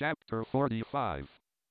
Chapter 45.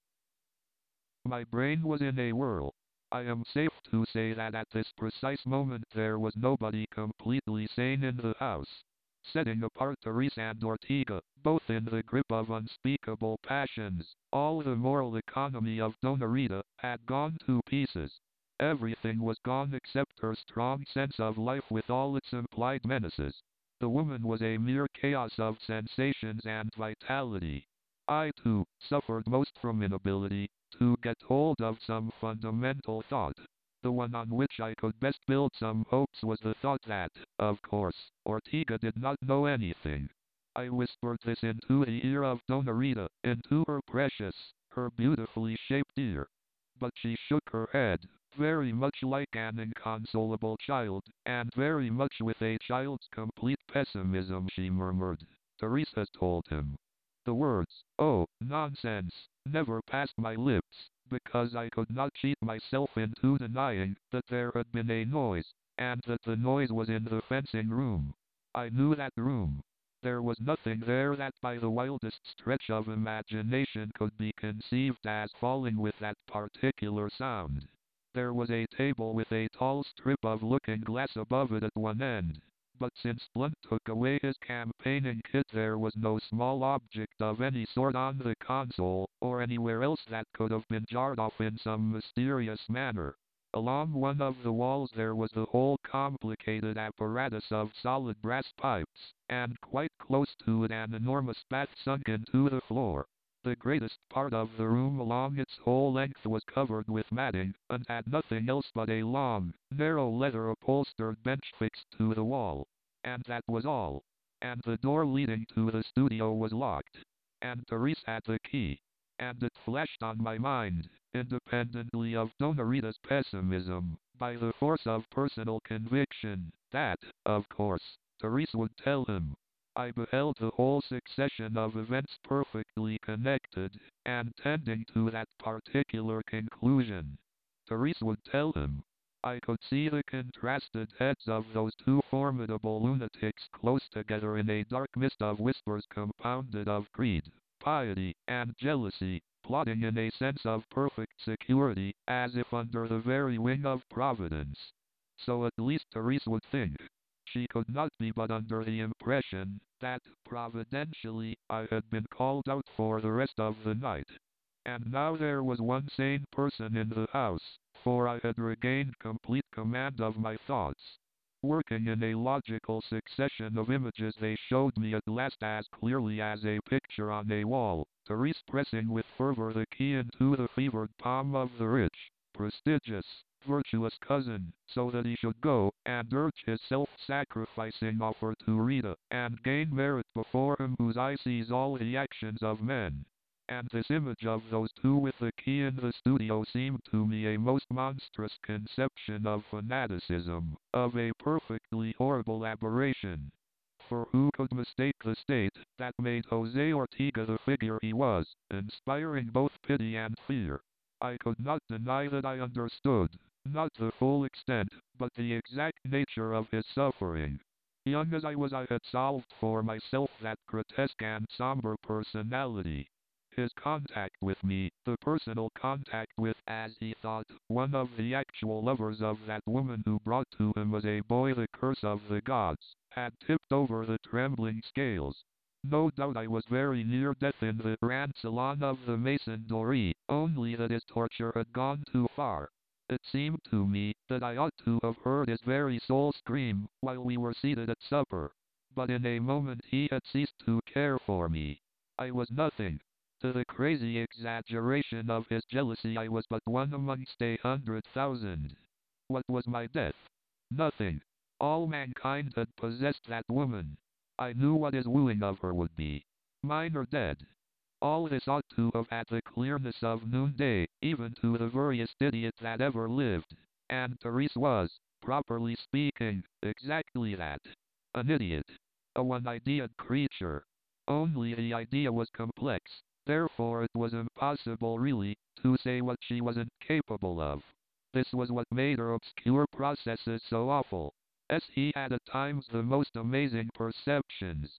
My brain was in a whirl. I am safe to say that at this precise moment there was nobody completely sane in the house. Setting apart Therese and Ortega, both in the grip of unspeakable passions, all the moral economy of Dona Rita had gone to pieces. Everything was gone except her strong sense of life with all its implied menaces. The woman was a mere chaos of sensations and vitality. I, too, suffered most from inability to get hold of some fundamental thought. The one on which I could best build some hopes was the thought that, of course, Ortega did not know anything. I whispered this into the ear of Dona Rita, into her precious, her beautifully shaped ear. But she shook her head, very much like an inconsolable child, and very much with a child's complete pessimism she murmured. Teresa told him. The words, "Oh, nonsense," never passed my lips, because I could not cheat myself into denying that there had been a noise, and that the noise was in the fencing room. I knew that room. There was nothing there that by the wildest stretch of imagination could be conceived as falling with that particular sound. There was a table with a tall strip of looking glass above it at one end. But since Blunt took away his campaigning kit there was no small object of any sort on the console, or anywhere else that could have been jarred off in some mysterious manner. Along one of the walls there was the whole complicated apparatus of solid brass pipes, and quite close to it an enormous bath sunk into the floor. The greatest part of the room along its whole length was covered with matting, and had nothing else but a long, narrow leather-upholstered bench fixed to the wall. And that was all. And the door leading to the studio was locked. And Therese had the key. And it flashed on my mind, independently of Dona Rita's pessimism, by the force of personal conviction, that, of course, Therese would tell him. I beheld the whole succession of events perfectly connected, and tending to that particular conclusion. Therese would tell him. I could see the contrasted heads of those two formidable lunatics close together in a dark mist of whispers compounded of greed, piety, and jealousy, plotting in a sense of perfect security, as if under the very wing of Providence. So at least Therese would think. She could not be but under the impression that, providentially, I had been called out for the rest of the night. And now there was one sane person in the house, for I had regained complete command of my thoughts. Working in a logical succession of images they showed me at last as clearly as a picture on a wall, Therese pressing with fervor the key into the fevered palm of the rich, prestigious, virtuous cousin, so that he should go and urge his self-sacrificing offer to Rita, and gain merit before him whose eye sees all the actions of men. And this image of those two with the key in the studio seemed to me a most monstrous conception of fanaticism, of a perfectly horrible aberration. For who could mistake the state that made Jose Ortega the figure he was, inspiring both pity and fear? I could not deny that I understood, not the full extent, but the exact nature of his suffering. Young as I was, I had solved for myself that grotesque and somber personality. His contact with me, the personal contact with, as he thought, one of the actual lovers of that woman who brought to him as a boy the curse of the gods, had tipped over the trembling scales. No doubt I was very near death in the grand salon of the Maison Dorée, only that his torture had gone too far. It seemed to me that I ought to have heard his very soul scream while we were seated at supper. But in a moment he had ceased to care for me. I was nothing. To the crazy exaggeration of his jealousy I was but one amongst 100,000. What was my death? Nothing. All mankind had possessed that woman. I knew what his wooing of her would be. Mine or dead. All this ought to have had the clearness of noonday, even to the veriest idiot that ever lived. And Therese was, properly speaking, exactly that. An idiot. A one-ideaed creature. Only the idea was complex. Therefore it was impossible really, to say what she wasn't capable of. This was what made her obscure processes so awful. He had at times the most amazing perceptions.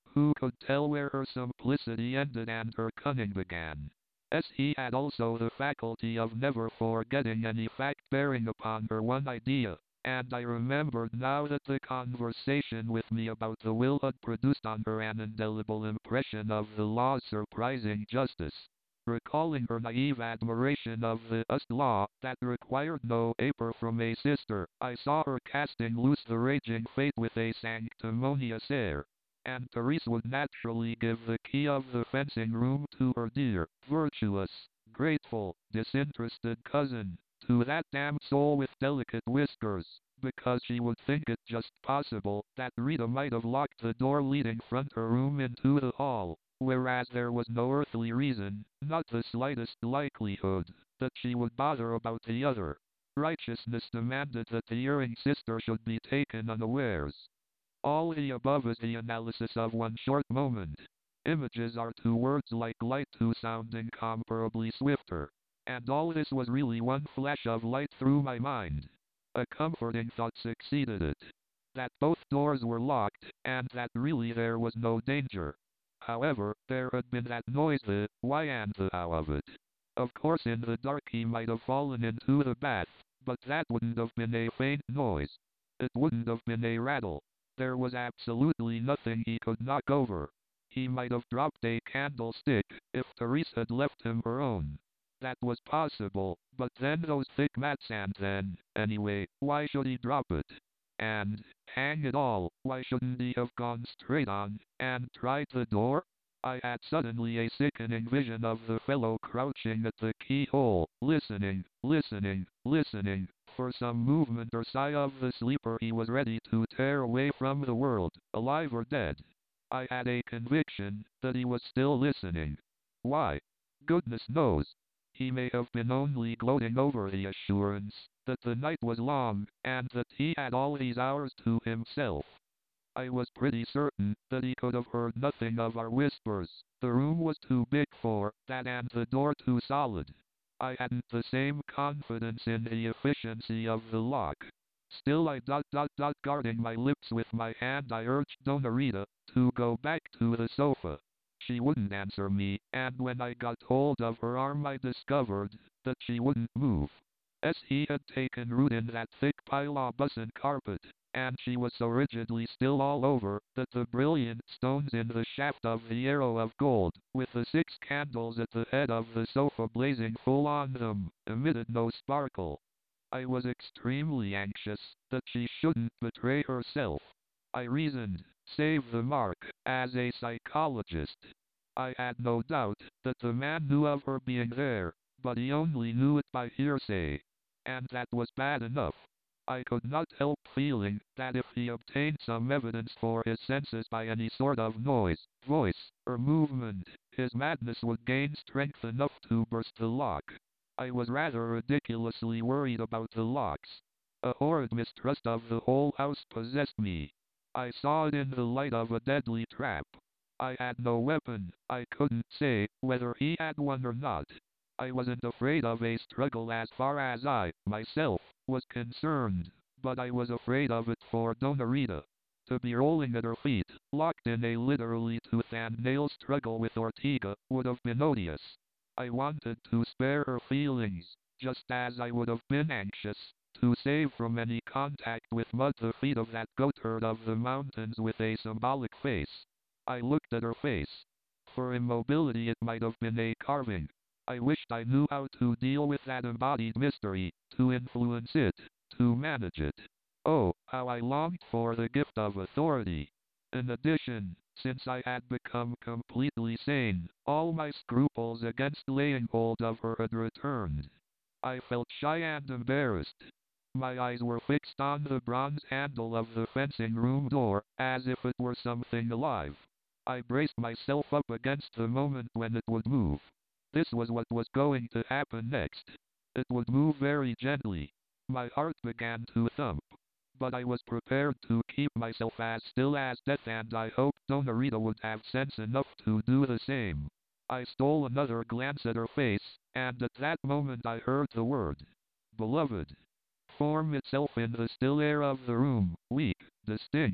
Who could tell where her simplicity ended and her cunning began? As he had also the faculty of never forgetting any fact bearing upon her one idea, and I remembered now that the conversation with me about the will had produced on her an indelible impression of the law's surprising justice. Recalling her naive admiration of the just law that required no paper from a sister, I saw her casting loose the raging fate with a sanctimonious air. And Therese would naturally give the key of the fencing room to her dear, virtuous, grateful, disinterested cousin, to that damned soul with delicate whiskers, because she would think it just possible that Rita might have locked the door leading from her room into the hall, whereas there was no earthly reason, not the slightest likelihood, that she would bother about the other. Righteousness demanded that the erring sister should be taken unawares. All the above is the analysis of one short moment. Images are to words like light to sound incomparably swifter. And all this was really one flash of light through my mind. A comforting thought succeeded it. That both doors were locked, and that really there was no danger. However, there had been that noise, the why and the how of it. Of course in the dark he might have fallen into the bath, but that wouldn't have been a faint noise. It wouldn't have been a rattle. There was absolutely nothing he could knock over. He might have dropped a candlestick, if Therese had left him her own. That was possible, but then those thick mats and then, anyway, why should he drop it? And, hang it all, why shouldn't he have gone straight on, and tried the door? I had suddenly a sickening vision of the fellow crouching at the keyhole, listening, listening, listening, for some movement or sigh of the sleeper he was ready to tear away from the world, alive or dead. I had a conviction that he was still listening. Why? Goodness knows. He may have been only gloating over the assurance that the night was long, and that he had all these hours to himself. I was pretty certain that he could have heard nothing of our whispers. The room was too big for that and the door too solid. I hadn't the same confidence in the efficiency of the lock. Still guarding my lips with my hand I urged Donna Rita to go back to the sofa. She wouldn't answer me, and when I got hold of her arm I discovered that she wouldn't move. As he had taken root in that thick pile of bussin carpet, and she was so rigidly still all over that the brilliant stones in the shaft of the arrow of gold, with the 6 candles at the head of the sofa blazing full on them, emitted no sparkle. I was extremely anxious that she shouldn't betray herself. I reasoned, save the mark, as a psychologist. I had no doubt that the man knew of her being there, but he only knew it by hearsay. And that was bad enough. I could not help feeling that if he obtained some evidence for his senses by any sort of noise, voice, or movement, his madness would gain strength enough to burst the lock. I was rather ridiculously worried about the locks. A horrid mistrust of the whole house possessed me. I saw it in the light of a deadly trap. I had no weapon. I couldn't say whether he had one or not. I wasn't afraid of a struggle as far as I, myself, was concerned, but I was afraid of it for Donna Rita. To be rolling at her feet, locked in a literally tooth-and-nail struggle with Ortega, would have been odious. I wanted to spare her feelings, just as I would have been anxious to save from any contact with mud the feet of that goatherd of the mountains with a symbolic face. I looked at her face. For immobility it might have been a carving. I wished I knew how to deal with that embodied mystery, to influence it, to manage it. Oh, how I longed for the gift of authority. In addition, since I had become completely sane, all my scruples against laying hold of her had returned. I felt shy and embarrassed. My eyes were fixed on the bronze handle of the fencing room door, as if it were something alive. I braced myself up against the moment when it would move. This was what was going to happen next. It would move very gently. My heart began to thump. But I was prepared to keep myself as still as death, and I hoped Donna Rita would have sense enough to do the same. I stole another glance at her face, and at that moment I heard the word, beloved, form itself in the still air of the room, weak, distinct.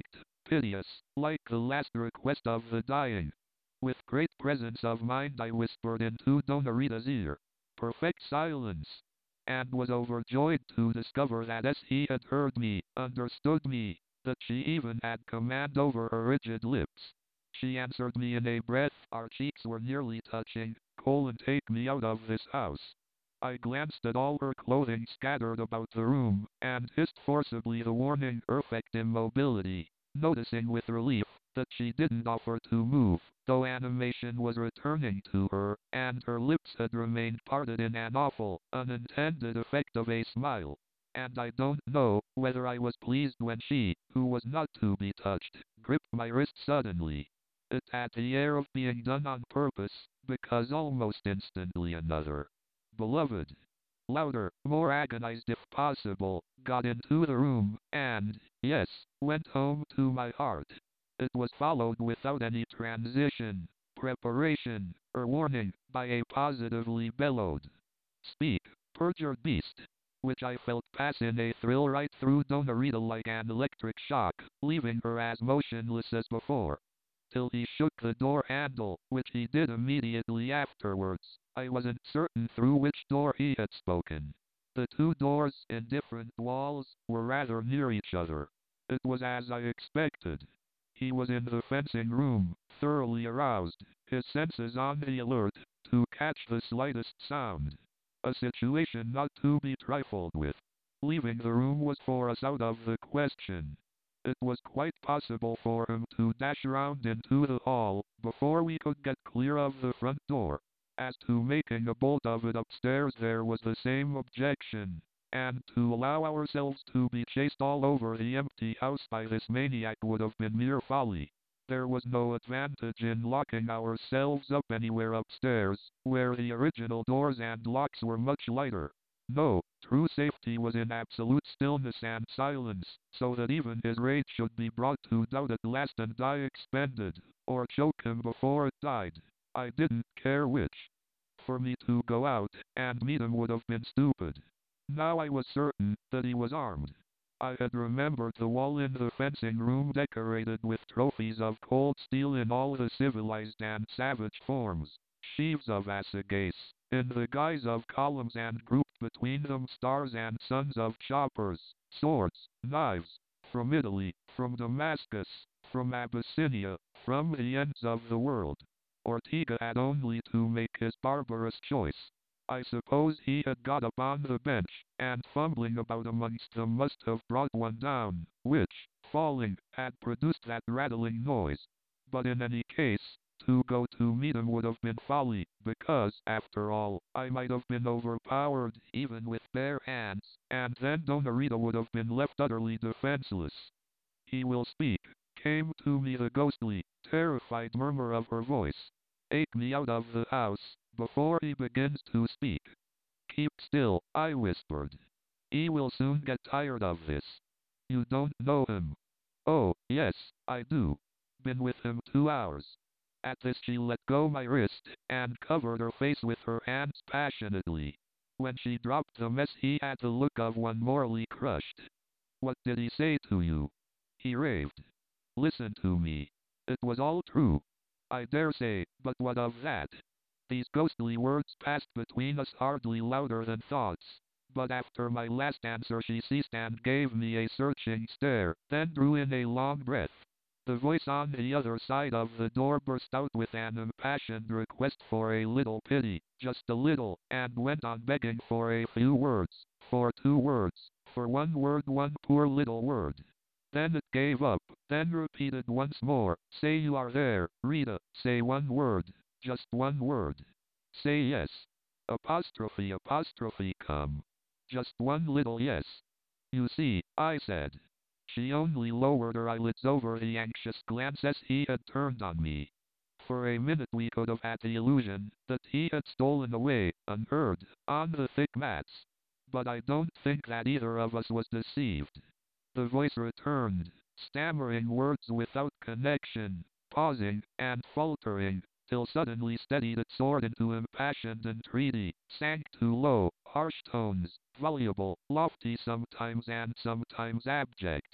piteous, like the last request of the dying. With great presence of mind I whispered into Dona Rita's ear. Perfect silence. And was overjoyed to discover that as he had heard me, understood me, that she even had command over her rigid lips. She answered me in a breath, our cheeks were nearly touching. Colin, take me out of this house. I glanced at all her clothing scattered about the room, and hissed forcibly the warning perfect immobility, noticing with relief that she didn't offer to move, though animation was returning to her, and her lips had remained parted in an awful, unintended effect of a smile. And I don't know whether I was pleased when she, who was not to be touched, gripped my wrist suddenly. It had the air of being done on purpose, because almost instantly another, beloved, louder, more agonized if possible, got into the room, and, yes, went home to my heart. It was followed without any transition, preparation, or warning, by a positively bellowed, "Speak, perjured beast!" which I felt pass in a thrill right through Dona Rita like an electric shock, leaving her as motionless as before. Till he shook the door handle, which he did immediately afterwards. I wasn't certain through which door he had spoken. The two doors, in different walls, were rather near each other. It was as I expected. He was in the fencing room, thoroughly aroused, his senses on the alert, to catch the slightest sound. A situation not to be trifled with. Leaving the room was for us out of the question. It was quite possible for him to dash round into the hall, before we could get clear of the front door. As to making a bolt of it upstairs there was the same objection, and to allow ourselves to be chased all over the empty house by this maniac would have been mere folly. There was no advantage in locking ourselves up anywhere upstairs, where the original doors and locks were much lighter. No, true safety was in absolute stillness and silence, so that even his rage should be brought to doubt at last and die expended, or choke him before it died. I didn't care which. For me to go out and meet him would have been stupid. Now I was certain that he was armed. I had remembered the wall in the fencing room decorated with trophies of cold steel in all the civilized and savage forms, sheaves of assegais, in the guise of columns and grouped between them stars and suns of choppers, swords, knives, from Italy, from Damascus, from Abyssinia, from the ends of the world. Ortega had only to make his barbarous choice. I suppose he had got up on the bench, and fumbling about amongst them must have brought one down, which, falling, had produced that rattling noise. But in any case, to go to meet him would have been folly, because, after all, I might have been overpowered, even with bare hands, and then Dona Rita would have been left utterly defenseless. "He will speak," came to me the ghostly, terrified murmur of her voice. "Take me out of the house, before he begins to speak." "Keep still," I whispered. "He will soon get tired of this. You don't know him." "Oh, yes, I do. Been with him 2 hours." At this she let go my wrist, and covered her face with her hands passionately. When she dropped the mess he had the look of one morally crushed. "What did he say to you?" he raved. "Listen to me. It was all true." "I dare say, but what of that?" These ghostly words passed between us hardly louder than thoughts. But after my last answer she ceased and gave me a searching stare, then drew in a long breath. The voice on the other side of the door burst out with an impassioned request for a little pity, just a little, and went on begging for a few words, for 2 words, for 1 word, one poor little word. Then it gave up, then repeated once more, "Say you are there, Rita, say 1 word, just 1 word. Say yes. Apostrophe, apostrophe, come. Just one little yes." "You see," I said. She only lowered her eyelids over the anxious glance as he had turned on me. For a minute we could have had the illusion that he had stolen away, unheard, on the thick mats. But I don't think that either of us was deceived. The voice returned, stammering words without connection, pausing, and faltering, till suddenly steadied it soared into impassioned entreaty, sank to low, harsh tones, voluble, lofty sometimes and sometimes abject.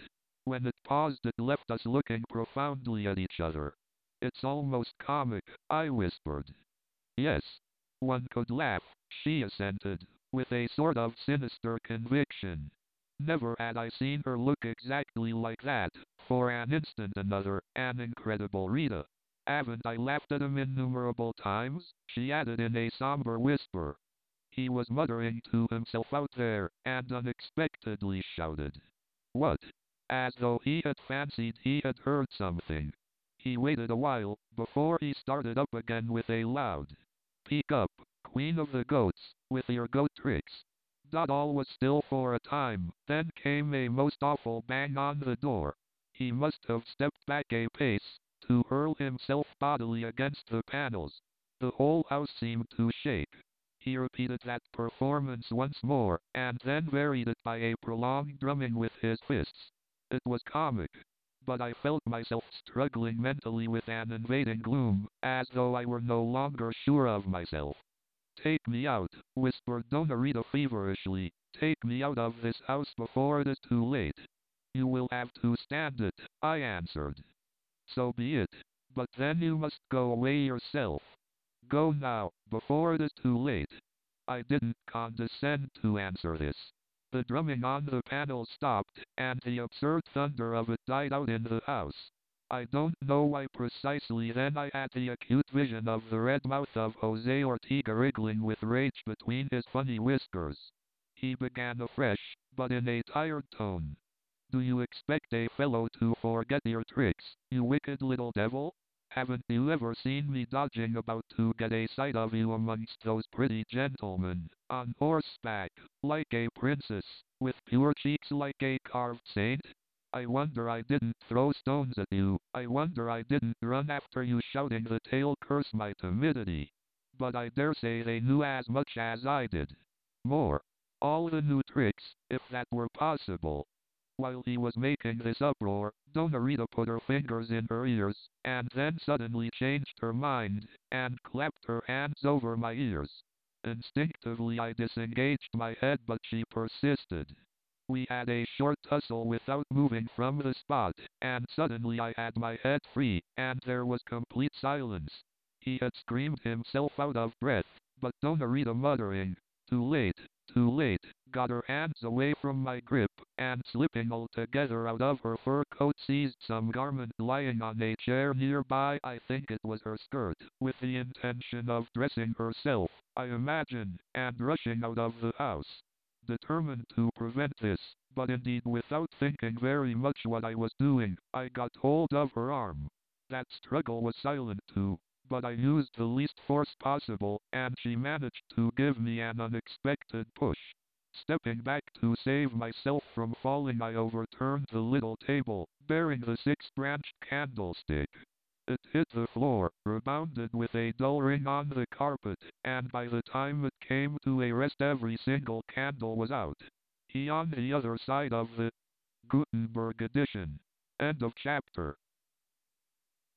When it paused, it left us looking profoundly at each other. It's almost comic, I whispered. Yes, one could laugh, she assented, with a sort of sinister conviction. Never had I seen her look exactly like that. For an instant another, an incredible Rita. Haven't I laughed at him innumerable times? She added in a somber whisper. He was muttering to himself out there, and unexpectedly shouted. What? As though he had fancied he had heard something. He waited a while, before he started up again with a loud Peek up, Queen of the Goats, with your goat tricks. All was still for a time, then came a most awful bang on the door. He must have stepped back a pace, to hurl himself bodily against the panels. The whole house seemed to shake. He repeated that performance once more, and then varied it by a prolonged drumming with his fists. It was comic, but I felt myself struggling mentally with an invading gloom, as though I were no longer sure of myself. Take me out, whispered Donna Rita feverishly. Take me out of this house before it is too late. You will have to stand it, I answered. So be it. But then you must go away yourself. Go now, before it is too late. I didn't condescend to answer this. The drumming on the panel stopped, and the absurd thunder of it died out in the house. I don't know why precisely then I had the acute vision of the red mouth of Jose Ortega wriggling with rage between his funny whiskers. He began afresh, but in a tired tone. Do you expect a fellow to forget your tricks, you wicked little devil? Haven't you ever seen me dodging about to get a sight of you amongst those pretty gentlemen, on horseback, like a princess, with pure cheeks like a carved saint? I wonder I didn't throw stones at you, I wonder I didn't run after you shouting the tale, curse my timidity. But I dare say they knew as much as I did. More. All the new tricks, if that were possible. While he was making this uproar, Donna Rita put her fingers in her ears, and then suddenly changed her mind, and clapped her hands over my ears. Instinctively I disengaged my head, but she persisted. We had a short tussle without moving from the spot, and suddenly I had my head free, and there was complete silence. He had screamed himself out of breath, but Donna Rita, muttering, too late, too late, got her hands away from my grip, and slipping altogether out of her fur coat, seized some garment lying on a chair nearby, I think it was her skirt, with the intention of dressing herself, I imagine, and rushing out of the house. Determined to prevent this, but indeed without thinking very much what I was doing, I got hold of her arm. That struggle was silent too, but I used the least force possible, and she managed to give me an unexpected push. Stepping back to save myself from falling, I overturned the little table, bearing the six-branched candlestick. It hit the floor, rebounded with a dull ring on the carpet, and by the time it came to a rest every single candle was out. He on the other side of the Gutenberg edition. End of chapter.